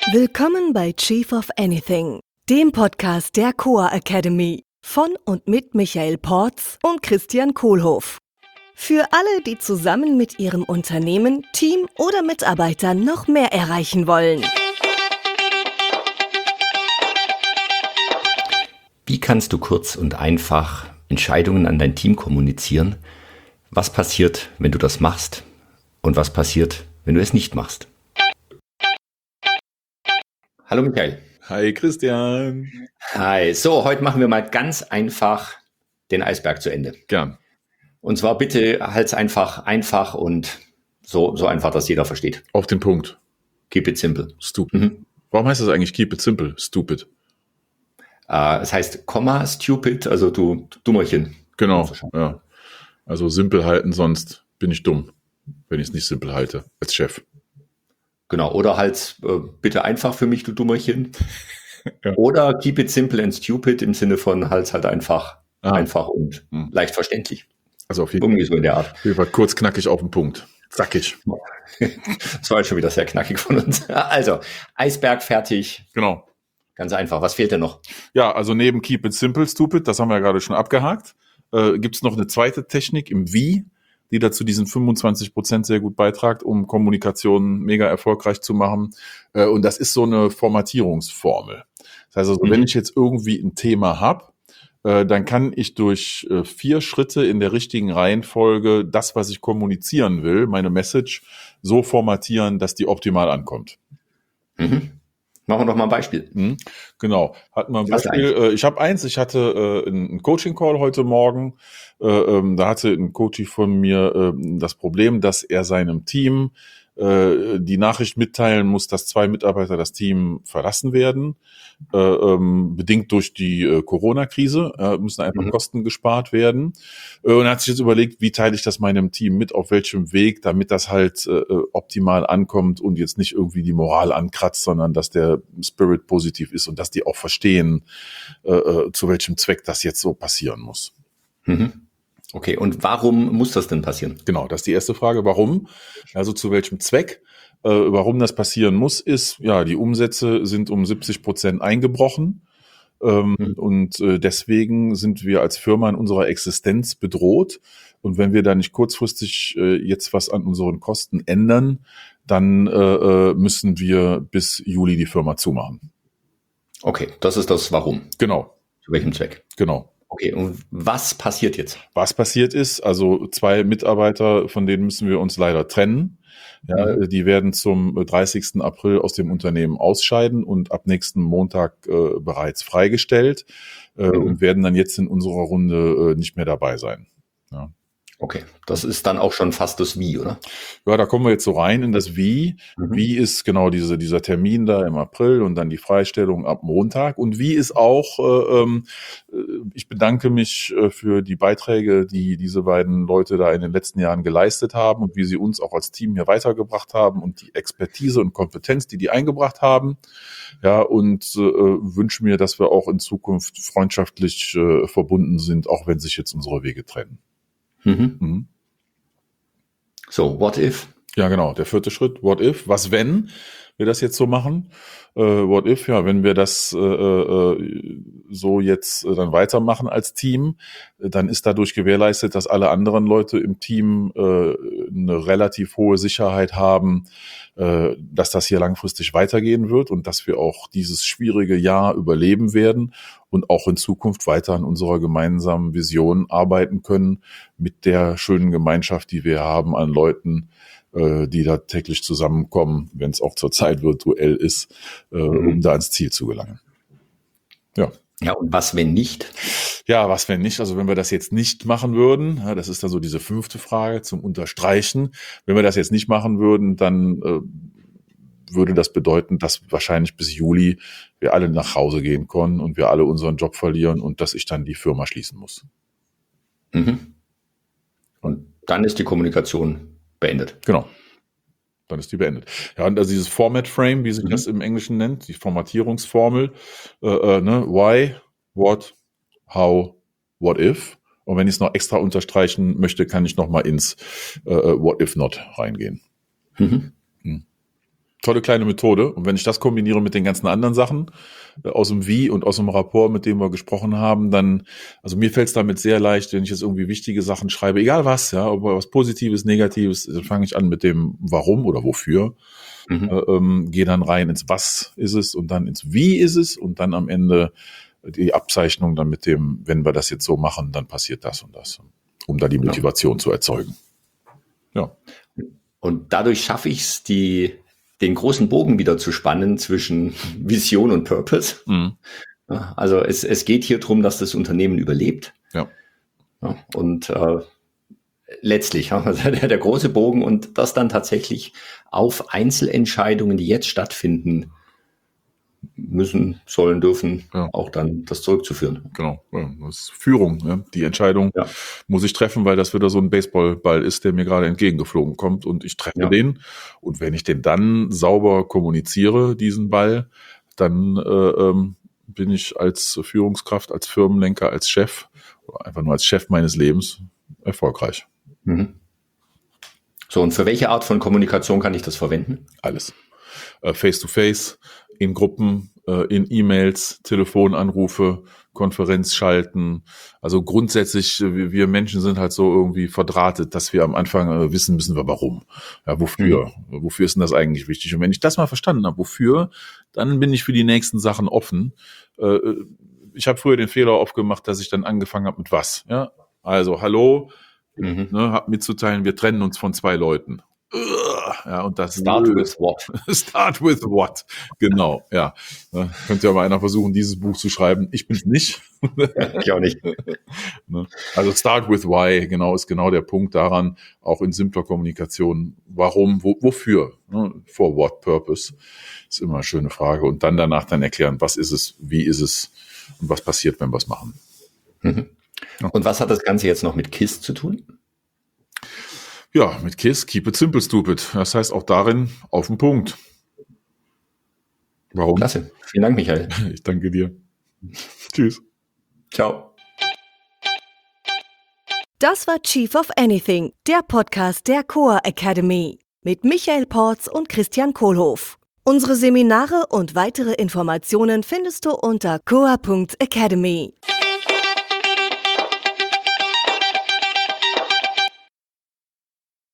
Willkommen bei Chief of Anything, dem Podcast der Coa Academy von und mit Michael Porz und Christian Kohlhoff. Für alle, die zusammen mit ihrem Unternehmen, Team oder Mitarbeitern noch mehr erreichen wollen. Wie kannst du kurz und einfach Entscheidungen an dein Team kommunizieren? Was passiert, wenn du das machst? Und was passiert, wenn du es nicht machst? Hallo Michael. Hi Christian. Hi. So, heute machen wir mal ganz einfach den Eisberg zu Ende. Gern. Und zwar bitte halt's einfach und so einfach, dass jeder versteht. Auf den Punkt. Keep it simple. Stupid. Warum heißt das eigentlich keep it simple? Stupid. Es heißt stupid, also du Dummerchen. Genau, ja. Also simpel halten, sonst bin ich dumm, wenn ich es nicht simpel halte, als Chef. Genau, oder halt bitte einfach für mich, du Dummerchen. Ja. Oder keep it simple and stupid im Sinne von halt einfach und leicht verständlich. Also auf jeden Irgendwie so in der Art. Fall kurz, knackig auf den Punkt. Zackig. Das war jetzt schon wieder sehr knackig von uns. Also, Eisberg fertig. Genau. Ganz einfach. Was fehlt denn noch? Ja, also neben keep it simple, stupid, das haben wir ja gerade schon abgehakt, gibt es noch eine zweite Technik im Wie, die dazu diesen 25% sehr gut beitragt, um Kommunikation mega erfolgreich zu machen. Und das ist so eine Formatierungsformel. Das heißt also, wenn ich jetzt irgendwie ein Thema habe, dann kann ich durch 4 Schritte in der richtigen Reihenfolge das, was ich kommunizieren will, meine Message, so formatieren, dass die optimal ankommt. Mhm. Machen wir doch mal ein Beispiel. Genau. Hatten wir ein Beispiel. Ich hatte einen Coaching-Call heute Morgen. Da hatte ein Coach von mir das Problem, dass er seinem Team die Nachricht mitteilen muss, dass 2 Mitarbeiter das Team verlassen werden, bedingt durch die Corona-Krise, müssen einfach Kosten gespart werden. Und er hat sich jetzt überlegt, wie teile ich das meinem Team mit, auf welchem Weg, damit das halt optimal ankommt und jetzt nicht irgendwie die Moral ankratzt, sondern dass der Spirit positiv ist und dass die auch verstehen, zu welchem Zweck das jetzt so passieren muss. Okay, und warum muss das denn passieren? Genau, das ist die erste Frage. Warum? Also zu welchem Zweck? Warum das passieren muss, ist, ja, die Umsätze sind um 70% eingebrochen. Und deswegen sind wir als Firma in unserer Existenz bedroht. Und wenn wir da nicht kurzfristig jetzt was an unseren Kosten ändern, dann müssen wir bis Juli die Firma zumachen. Okay, das ist das Warum. Genau. Zu welchem Zweck? Genau. Okay, und was passiert jetzt? Was passiert ist, also 2 Mitarbeiter, von denen müssen wir uns leider trennen. Ja, die werden zum 30. April aus dem Unternehmen ausscheiden und ab nächsten Montag bereits freigestellt und werden dann jetzt in unserer Runde nicht mehr dabei sein. Ja. Okay, das ist dann auch schon fast das Wie, oder? Ja, da kommen wir jetzt so rein in das Wie. Wie ist genau dieser Termin da im April und dann die Freistellung ab Montag. Und wie ist auch, ich bedanke mich für die Beiträge, die diese beiden Leute da in den letzten Jahren geleistet haben und wie sie uns auch als Team hier weitergebracht haben und die Expertise und Kompetenz, die eingebracht haben. Ja, und wünsche mir, dass wir auch in Zukunft freundschaftlich verbunden sind, auch wenn sich jetzt unsere Wege trennen. So, what if? Ja, genau, der 4. Schritt, what if? Was, wenn wir das jetzt so machen? What if, ja, wenn wir das so jetzt dann weitermachen als Team, dann ist dadurch gewährleistet, dass alle anderen Leute im Team eine relativ hohe Sicherheit haben, dass das hier langfristig weitergehen wird und dass wir auch dieses schwierige Jahr überleben werden und auch in Zukunft weiter an unserer gemeinsamen Vision arbeiten können mit der schönen Gemeinschaft, die wir haben an Leuten, die da täglich zusammenkommen, wenn es auch zurzeit virtuell ist, um da ans Ziel zu gelangen. Ja. Ja, und was, wenn nicht? Ja, was, wenn nicht? Also wenn wir das jetzt nicht machen würden, ja, das ist dann so diese 5. Frage zum Unterstreichen. Wenn wir das jetzt nicht machen würden, dann würde das bedeuten, dass wahrscheinlich bis Juli wir alle nach Hause gehen können und wir alle unseren Job verlieren und dass ich dann die Firma schließen muss. Und dann ist die Kommunikation beendet. Genau. Dann ist die beendet. Ja, und also dieses Format Frame, wie sich das im Englischen nennt, die Formatierungsformel, why, what, how, what if. Und wenn ich es noch extra unterstreichen möchte, kann ich noch mal ins what if not reingehen. tolle kleine Methode. Und wenn ich das kombiniere mit den ganzen anderen Sachen aus dem Wie und aus dem Rapport, mit dem wir gesprochen haben, dann, also mir fällt es damit sehr leicht, wenn ich jetzt irgendwie wichtige Sachen schreibe, egal was, ja, ob was Positives, Negatives, dann fange ich an mit dem Warum oder Wofür. Gehe dann rein ins Was ist es und dann ins Wie ist es und dann am Ende die Abzeichnung dann mit dem, wenn wir das jetzt so machen, dann passiert das und das, um da die Motivation zu erzeugen. Ja. Und dadurch schaffe ich es, den großen Bogen wieder zu spannen zwischen Vision und Purpose. Ja, also es geht hier darum, dass das Unternehmen überlebt. Ja. Ja, und letztlich, also der große Bogen und das dann tatsächlich auf Einzelentscheidungen, die jetzt stattfinden, müssen, sollen, dürfen, auch dann das zurückzuführen. Genau, das ist Führung. Ne? Die Entscheidung muss ich treffen, weil das wieder so ein Baseballball ist, der mir gerade entgegengeflogen kommt und ich treffe den. Und wenn ich den dann sauber kommuniziere, diesen Ball, dann bin ich als Führungskraft, als Firmenlenker, als Chef oder einfach nur als Chef meines Lebens erfolgreich. So, und für welche Art von Kommunikation kann ich das verwenden? Alles. Face-to-face, in Gruppen, in E-Mails, Telefonanrufe, Konferenz schalten. Also grundsätzlich, wir Menschen sind halt so irgendwie verdrahtet, dass wir am Anfang wissen müssen, warum. Ja, wofür? Wofür ist denn das eigentlich wichtig? Und wenn ich das mal verstanden habe, wofür, dann bin ich für die nächsten Sachen offen. Ich habe früher den Fehler oft gemacht, dass ich dann angefangen habe mit was. Ja? Also, hallo, hab mitzuteilen, wir trennen uns von 2 Leuten. Ja, und das Start with what? Start with what? Genau, ja. Könnte ja mal einer versuchen, dieses Buch zu schreiben. Ich bin's nicht. Ich auch nicht. Also start with why, genau, ist genau der Punkt daran, auch in simpler Kommunikation. Warum, wofür? For what purpose? Ist immer eine schöne Frage. Und dann danach dann erklären, was ist es, wie ist es und was passiert, wenn wir es machen. Und was hat das Ganze jetzt noch mit KISS zu tun? Ja, mit KISS, keep it simple, stupid. Das heißt auch darin, auf den Punkt. Warum? Klasse. Vielen Dank, Michael. Ich danke dir. Tschüss. Ciao. Das war Chief of Anything, der Podcast der Coa Academy mit Michael Porz und Christian Kohlhoff. Unsere Seminare und weitere Informationen findest du unter coa.academy.